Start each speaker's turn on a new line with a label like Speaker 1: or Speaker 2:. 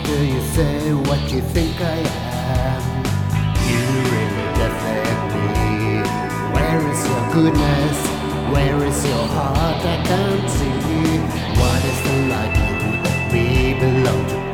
Speaker 1: do you say what you think I am? You really deflect me. Where is your goodness? Where is your heart? I can't see. What is the light? We belong to